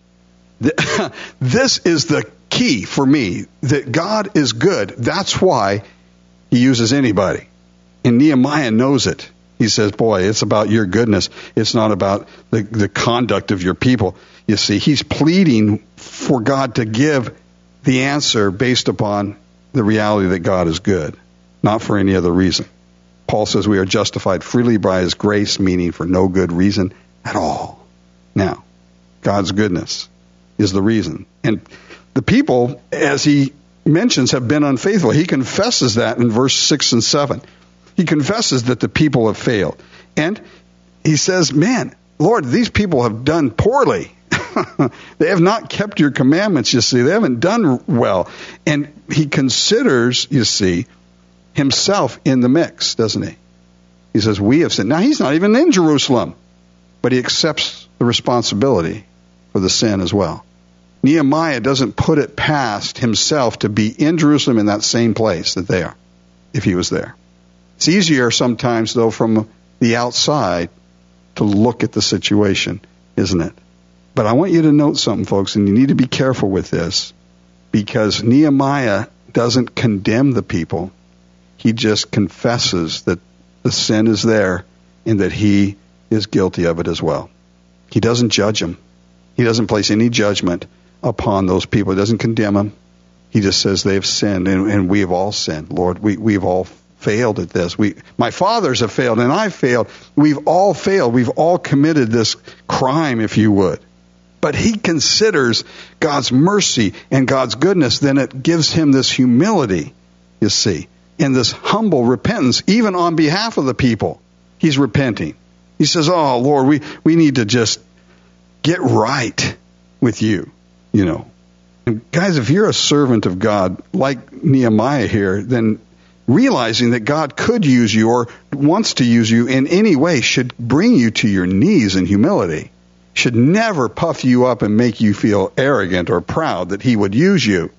This is the key for me, that God is good. That's why he uses anybody. And Nehemiah knows it. He says, boy, it's about your goodness. It's not about the, the conduct of your people. You see, he's pleading for God to give the answer based upon the reality that God is good, not for any other reason. Paul says we are justified freely by his grace, meaning for no good reason at all. Now, God's goodness is the reason. And the people, as he mentions, have been unfaithful. He confesses that in verse six and seven. He confesses that the people have failed. And he says, man, Lord, these people have done poorly. They have not kept your commandments, you see. They haven't done well. And he considers, you see, himself in the mix, doesn't he? He says, we have sinned. Now, he's not even in Jerusalem, but he accepts the responsibility for the sin as well. Nehemiah doesn't put it past himself to be in Jerusalem in that same place that they are, if he was there. It's easier sometimes, though, from the outside to look at the situation, isn't it? But I want you to note something, folks, and you need to be careful with this, because Nehemiah doesn't condemn the people. He just confesses that the sin is there and that he is guilty of it as well. He doesn't judge them. He doesn't place any judgment upon those people. He doesn't condemn them. He just says they've sinned, and, and we have all sinned. Lord, we, we've all failed at this. We, my fathers have failed, and I failed. We've all failed. We've all committed this crime, if you would. But he considers God's mercy and God's goodness, then it gives him this humility, you see, and this humble repentance, even on behalf of the people. He's repenting. He says, oh, Lord, we, we need to just get right with you, you know. And guys, if you're a servant of God, like Nehemiah here, then realizing that God could use you or wants to use you in any way should bring you to your knees in humility. Should never puff you up and make you feel arrogant or proud that he would use you.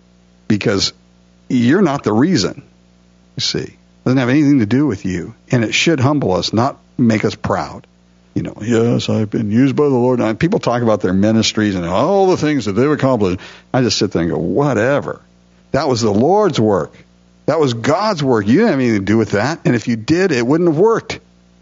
because you're not the reason, you see. It doesn't have anything to do with you. And it should humble us, not make us proud. You know, yes, I've been used by the Lord. Now, people talk about their ministries and all the things that they've accomplished. I just sit there and go, whatever. That was the Lord's work. That was God's work. You didn't have anything to do with that. And if you did, it wouldn't have worked.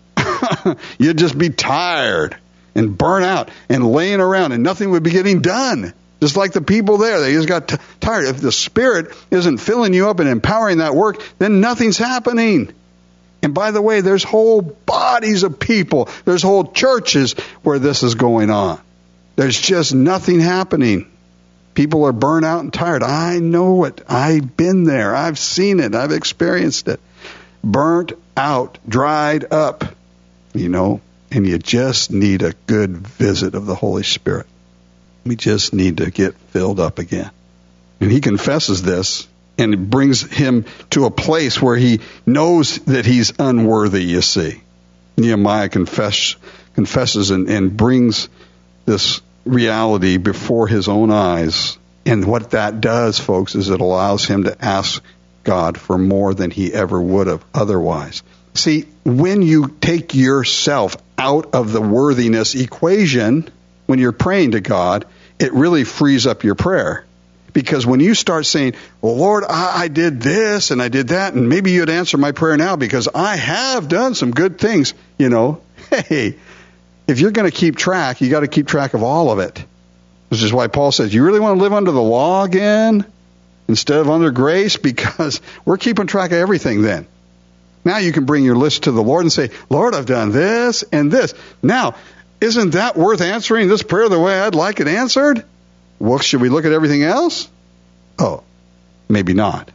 You'd just be tired and burnt out and laying around and nothing would be getting done. Just like the people there, they just got t- tired. If the Spirit isn't filling you up and empowering that work, then nothing's happening. And by the way, there's whole bodies of people, there's whole churches where this is going on. There's just nothing happening. People are burnt out and tired. I know it. I've been there. I've seen it. I've experienced it. Burnt out, dried up, you know, and you just need a good visit of the Holy Spirit. We just need to get filled up again. And he confesses this, and it brings him to a place where he knows that he's unworthy, you see. Nehemiah confess, confesses and, and brings this reality before his own eyes. And what that does, folks, is it allows him to ask God for more than he ever would have otherwise. See, when you take yourself out of the worthiness equation, when you're praying to God, it really frees up your prayer. Because when you start saying, well, Lord, I, I did this and I did that, and maybe you'd answer my prayer now because I have done some good things, you know, hey, if you're going to keep track, you got to keep track of all of it. Which is why Paul says, you really want to live under the law again instead of under grace? Because we're keeping track of everything then. Now you can bring your list to the Lord and say, Lord, I've done this and this. Now, isn't that worth answering this prayer the way I'd like it answered? Well, should we look at everything else? Oh, maybe not.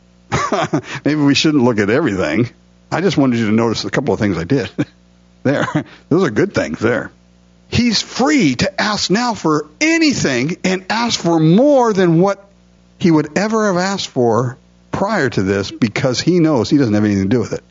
Maybe we shouldn't look at everything. I just wanted you to notice a couple of things I did there. Those are good things there. He's free to ask now for anything and ask for more than what he would ever have asked for prior to this, because he knows he doesn't have anything to do with it.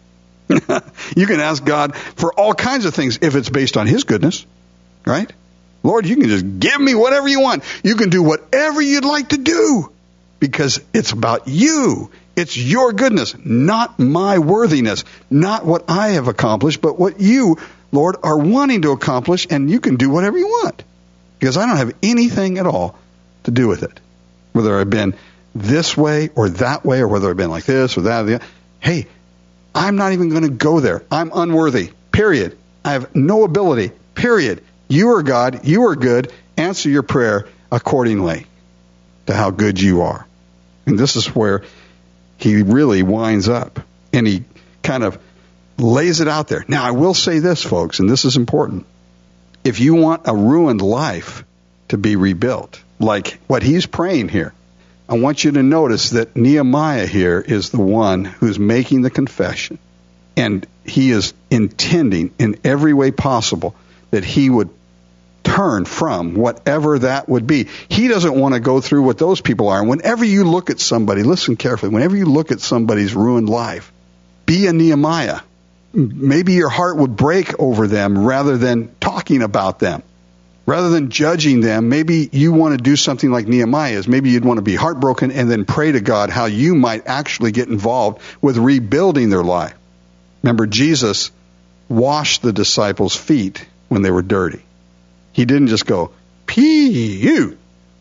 You can ask God for all kinds of things if it's based on his goodness, right? Lord, you can just give me whatever you want. You can do whatever you'd like to do because it's about you. It's your goodness, not my worthiness, not what I have accomplished, but what you, Lord, are wanting to accomplish, and you can do whatever you want because I don't have anything at all to do with it. Whether I've been this way or that way, or whether I've been like this or that or the other. Hey, I'm not even going to go there. I'm unworthy, period. I have no ability, period. You are God. You are good. Answer your prayer accordingly to how good you are. And this is where he really winds up. And he kind of lays it out there. Now, I will say this, folks, and this is important. If you want a ruined life to be rebuilt, like what he's praying here, I want you to notice that Nehemiah here is the one who's making the confession. And he is intending in every way possible that he would turn from whatever that would be. He doesn't want to go through what those people are. And whenever you look at somebody, listen carefully, whenever you look at somebody's ruined life, be a Nehemiah. Maybe your heart would break over them rather than talking about them. Rather than judging them, maybe you want to do something like Nehemiah is. Maybe you'd want to be heartbroken and then pray to God how you might actually get involved with rebuilding their life. Remember, Jesus washed the disciples' feet when they were dirty. He didn't just go, pee, you,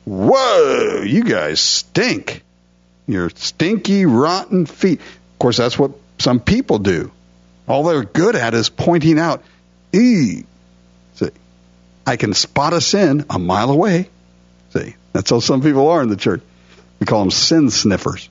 whoa, you guys stink. Your stinky, rotten feet. Of course, that's what some people do. All they're good at is pointing out, eee. See, I can spot a sin a mile away. See, that's how some people are in the church. We call them sin sniffers.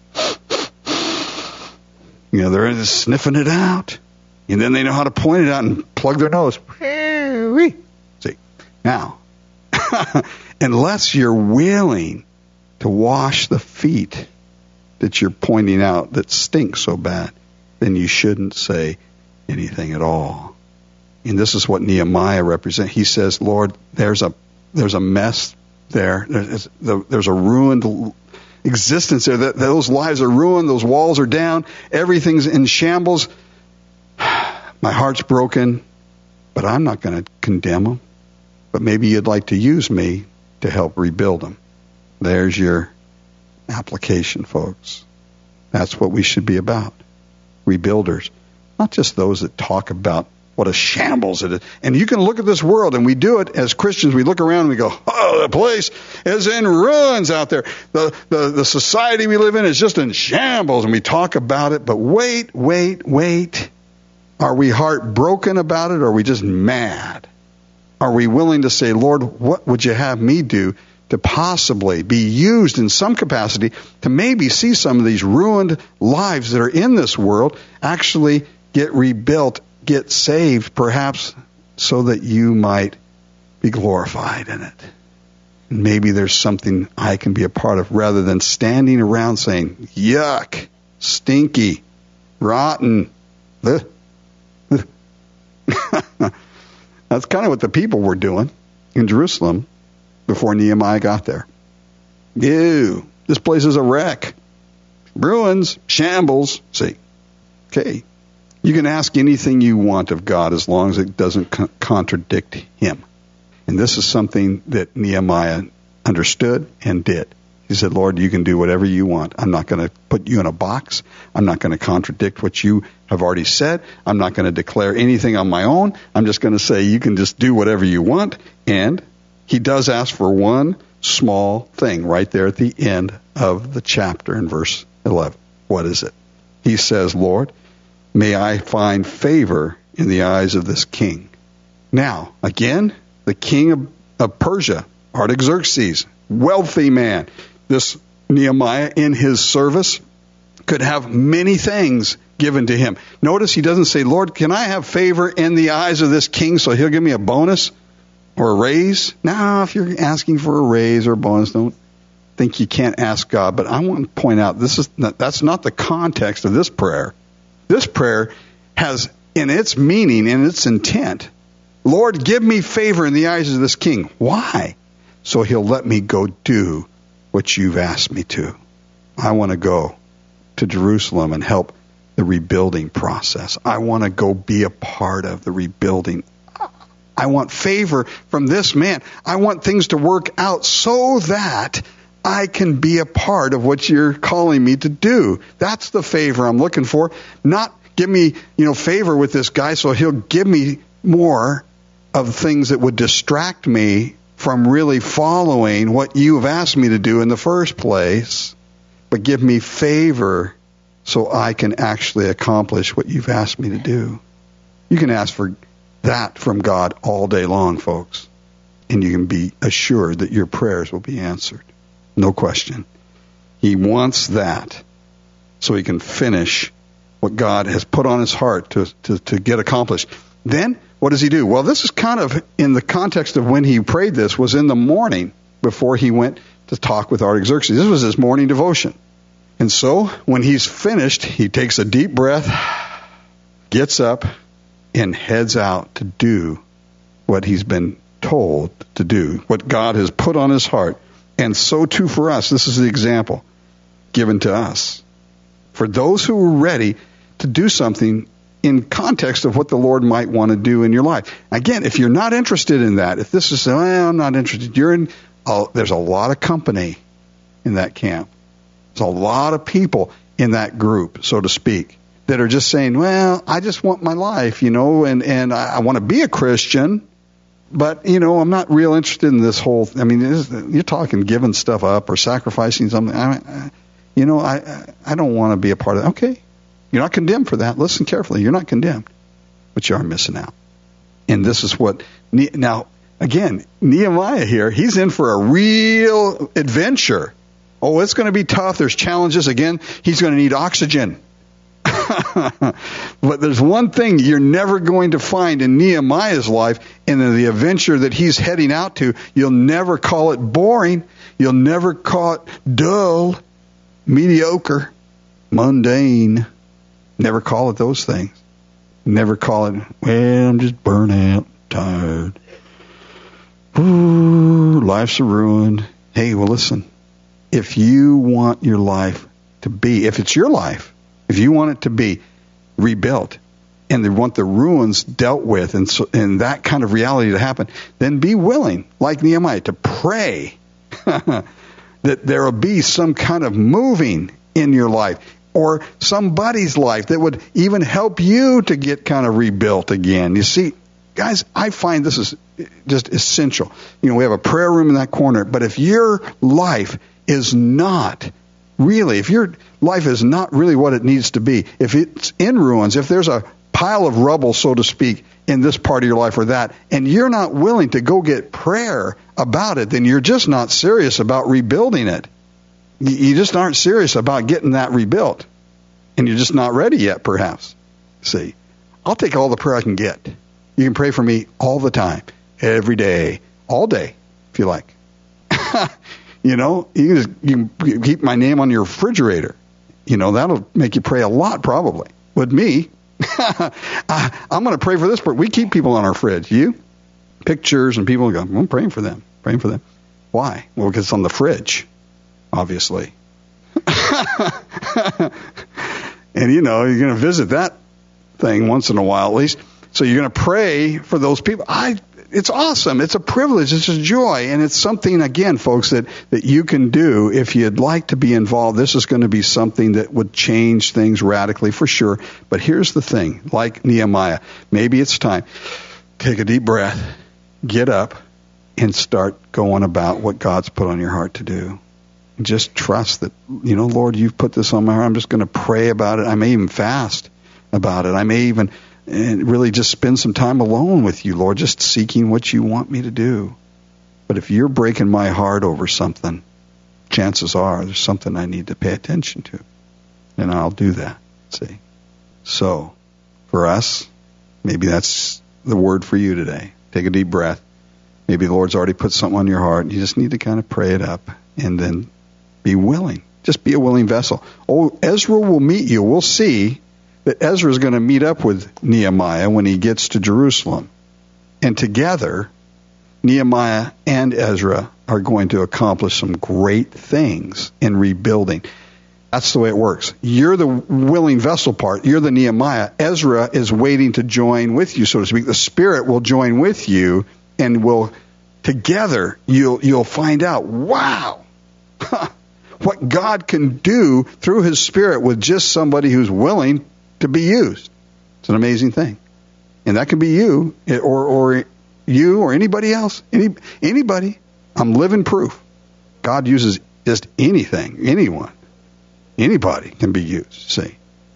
You know, they're just sniffing it out. And then they know how to point it out and plug their nose. See, now, unless you're willing to wash the feet that you're pointing out that stink so bad, then you shouldn't say anything at all. And this is what Nehemiah represents. He says, Lord, there's a there's a mess there. There's, there's a ruined existence there. Those lives are ruined. Those walls are down. Everything's in shambles. My heart's broken, but I'm not going to condemn them. But maybe you'd like to use me to help rebuild them. There's your application, folks. That's what we should be about. Rebuilders. Not just those that talk about what a shambles it is. And you can look at this world, and we do it as Christians. We look around and we go, oh, the place is in ruins out there. The, the, the society we live in is just in shambles, and we talk about it. But wait, wait, wait. Are we heartbroken about it, or are we just mad? Are we willing to say, Lord, what would you have me do to possibly be used in some capacity to maybe see some of these ruined lives that are in this world actually get rebuilt, get saved, perhaps so that you might be glorified in it. And maybe there's something I can be a part of rather than standing around saying, yuck, stinky, rotten. Ugh. Ugh. That's kind of what the people were doing in Jerusalem before Nehemiah got there. Ew, this place is a wreck. Ruins, shambles. See, okay. You can ask anything you want of God as long as it doesn't co- contradict Him. And this is something that Nehemiah understood and did. He said, Lord, you can do whatever you want. I'm not going to put you in a box. I'm not going to contradict what you have already said. I'm not going to declare anything on my own. I'm just going to say you can just do whatever you want. And he does ask for one small thing right there at the end of the chapter in verse eleven. What is it? He says, Lord, may I find favor in the eyes of this king. Now, again, the king of, of Persia, Artaxerxes, wealthy man. This Nehemiah in his service could have many things given to him. Notice he doesn't say, Lord, can I have favor in the eyes of this king so he'll give me a bonus or a raise? Now, if you're asking for a raise or a bonus, don't think you can't ask God. But I want to point out, this is not, that's not the context of this prayer. This prayer has, in its meaning, in its intent, Lord, give me favor in the eyes of this king. Why? So he'll let me go do what you've asked me to. I want to go to Jerusalem and help the rebuilding process. I want to go be a part of the rebuilding. I want favor from this man. I want things to work out so that I can be a part of what you're calling me to do. That's the favor I'm looking for. Not give me, you know, favor with this guy so he'll give me more of things that would distract me from really following what you have asked me to do in the first place, but give me favor so I can actually accomplish what you've asked me to do. You can ask for that from God all day long, folks, and you can be assured that your prayers will be answered. No question. He wants that so he can finish what God has put on his heart to, to, to get accomplished. Then, what does he do? Well, this is kind of in the context of when he prayed this, was in the morning before he went to talk with Artaxerxes. This was his morning devotion. And so, when he's finished, he takes a deep breath, gets up, and heads out to do what he's been told to do, what God has put on his heart. And so too for us. This is the example given to us. For those who are ready to do something in context of what the Lord might want to do in your life. Again, if you're not interested in that, if this is, well, I'm not interested, you're in, oh, there's a lot of company in that camp. There's a lot of people in that group, so to speak, that are just saying, well, I just want my life, you know, and, and I, I want to be a Christian, but, you know, I'm not real interested in this whole, I mean, you're talking giving stuff up or sacrificing something. I, I, you know, I, I don't want to be a part of that. Okay. You're not condemned for that. Listen carefully. You're not condemned, but you are missing out. And this is what, now, again, Nehemiah here, he's in for a real adventure. Oh, it's going to be tough. There's challenges. Again, he's going to need oxygen. But there's one thing you're never going to find in Nehemiah's life, and in the adventure that he's heading out to. You'll never call it boring. You'll never call it dull, mediocre, mundane. Never call it those things. Never call it, well, I'm just burnt out, tired. Ooh, life's a ruin. Hey, well, listen. If you want your life to be, if it's your life, if you want it to be rebuilt and they want the ruins dealt with and, so, and that kind of reality to happen, then be willing, like Nehemiah, to pray. that there will be some kind of moving in your life or somebody's life that would even help you to get kind of rebuilt again. You see, guys, I find this is just essential. You know, we have a prayer room in that corner, but if your life is not really, if your life is not really what it needs to be, if it's in ruins, if there's a pile of rubble, so to speak, in this part of your life or that, and you're not willing to go get prayer about it, then you're just not serious about rebuilding it. You just aren't serious about getting that rebuilt. And you're just not ready yet, perhaps. See, I'll take all the prayer I can get. You can pray for me all the time, every day, all day, if you like. You know, you can just you can keep my name on your refrigerator. You know, that'll make you pray a lot, probably. With me, I, I'm going to pray for this, but we keep people on our fridge. You? Pictures and people go, I'm praying for them, praying for them. Why? Well, because it's on the fridge, obviously. And, you know, you're going to visit that thing once in a while at least. So you're going to pray for those people. I, it's awesome. It's a privilege. It's a joy. And it's something, again, folks, that, that you can do if you'd like to be involved. This is going to be something that would change things radically for sure. But here's the thing, like Nehemiah, maybe it's time. Take a deep breath, get up, and start going about what God's put on your heart to do. Just trust that, you know, Lord, you've put this on my heart. I'm just going to pray about it. I may even fast about it. I may even and really just spend some time alone with you, Lord, just seeking what you want me to do. But if you're breaking my heart over something, chances are there's something I need to pay attention to. And I'll do that, see. So, for us, maybe that's the word for you today. Take a deep breath. Maybe the Lord's already put something on your heart. You just need to kind of pray it up and then be willing. Just be a willing vessel. Oh, Ezra will meet you. We'll see that Ezra is going to meet up with Nehemiah when he gets to Jerusalem. And together, Nehemiah and Ezra are going to accomplish some great things in rebuilding. That's the way it works. You're the willing vessel part. You're the Nehemiah. Ezra is waiting to join with you, so to speak. The Spirit will join with you, and will together you'll you'll find out, wow, what God can do through His Spirit with just somebody who's willing to be used. It's an amazing thing. And that can be you, or or you, or anybody else. Any anybody. I'm living proof. God uses just anything, anyone. Anybody can be used, see.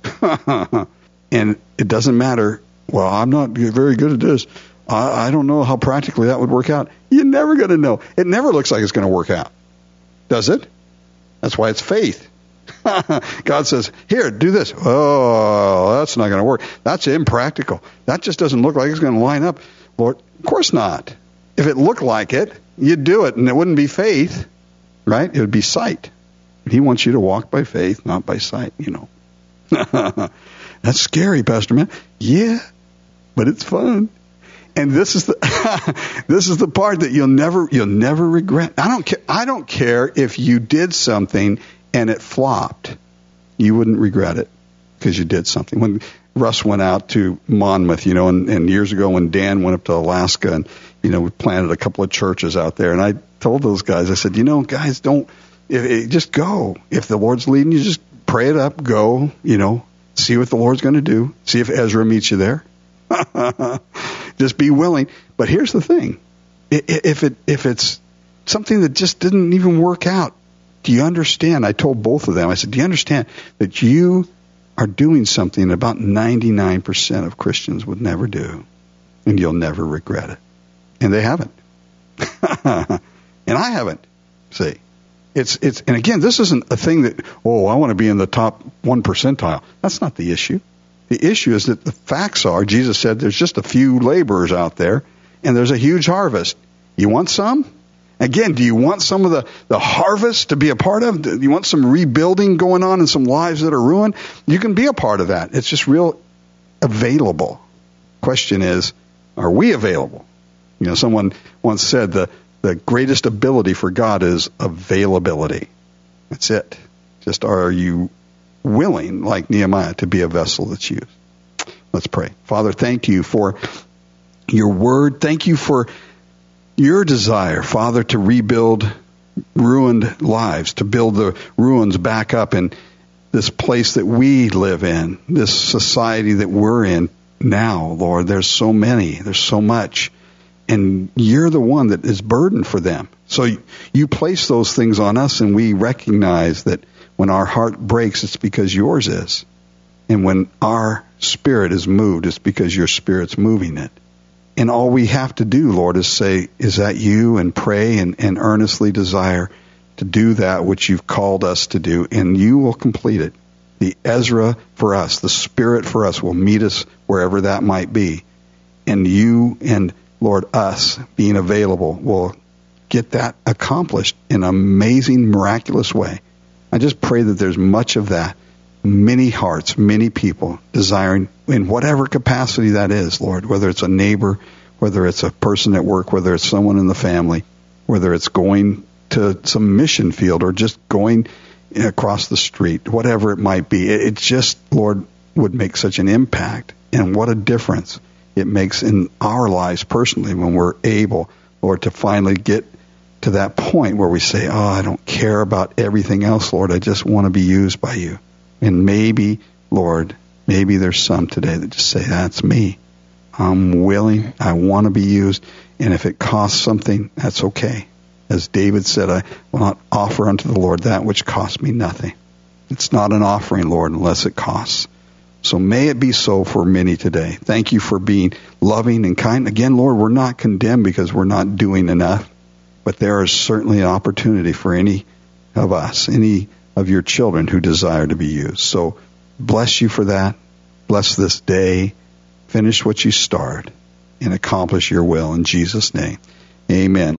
And it doesn't matter, well, I'm not very good at this. I, I don't know how practically that would work out. You're never going to know. It never looks like it's going to work out. Does it? That's why it's faith. God says, here, do this. Oh, that's not going to work. That's impractical. That just doesn't look like it's going to line up. Lord, of course not. If it looked like it, you'd do it, and it wouldn't be faith, right? It would be sight. He wants you to walk by faith, not by sight, you know. That's scary, Pastor Man. Yeah, but it's fun. And this is the this is the part that you'll never you'll never regret. I don't care. I don't care if you did something and it flopped. You wouldn't regret it because you did something. When Russ went out to Monmouth, you know, and, and years ago when Dan went up to Alaska, and you know, we planted a couple of churches out there, and I told those guys, I said, you know, guys, don't. If, if, just go. If the Lord's leading you, just pray it up. Go, you know, see what the Lord's going to do. See if Ezra meets you there. Just be willing. But here's the thing. If it if it's something that just didn't even work out, do you understand? I told both of them, I said, do you understand that you are doing something about ninety-nine percent of Christians would never do, and you'll never regret it? And they haven't. And I haven't. See? It's it's and again, this isn't a thing that, oh, I want to be in the top one percentile. That's not the issue. The issue is that the facts are, Jesus said there's just a few laborers out there, and there's a huge harvest. You want some? Again, do you want some of the, the harvest to be a part of? Do you want some rebuilding going on in some lives that are ruined? You can be a part of that. It's just real available. Question is, are we available? You know, someone once said the The greatest ability for God is availability. That's it. Just are you willing, like Nehemiah, to be a vessel that's used? Let's pray. Father, thank you for your word. Thank you for your desire, Father, to rebuild ruined lives, to build the ruins back up in this place that we live in, this society that we're in now, Lord. There's so many, there's so much. And you're the one that is burdened for them. So you place those things on us, and we recognize that when our heart breaks, it's because yours is. And when our spirit is moved, it's because your spirit's moving it. And all we have to do, Lord, is say, is that you? And pray and, and earnestly desire to do that which you've called us to do, and you will complete it. The Ezra for us, the Spirit for us, will meet us wherever that might be. And you and, Lord, us being available will get that accomplished in an amazing, miraculous way. I just pray that there's much of that. Many hearts, many people desiring, in whatever capacity that is, Lord, whether it's a neighbor, whether it's a person at work, whether it's someone in the family, whether it's going to some mission field or just going across the street, whatever it might be. It just, Lord, would make such an impact. And what a difference it makes in our lives personally when we're able, Lord, to finally get to that point where we say, oh, I don't care about everything else, Lord. I just want to be used by you. And maybe, Lord, maybe there's some today that just say, that's me. I'm willing. I want to be used. And if it costs something, that's okay. As David said, I will not offer unto the Lord that which costs me nothing. It's not an offering, Lord, unless it costs. So may it be so for many today. Thank you for being loving and kind. Again, Lord, we're not condemned because we're not doing enough, but there is certainly an opportunity for any of us, any of your children who desire to be used. So bless you for that. Bless this day. Finish what you start and accomplish your will in Jesus' name. Amen.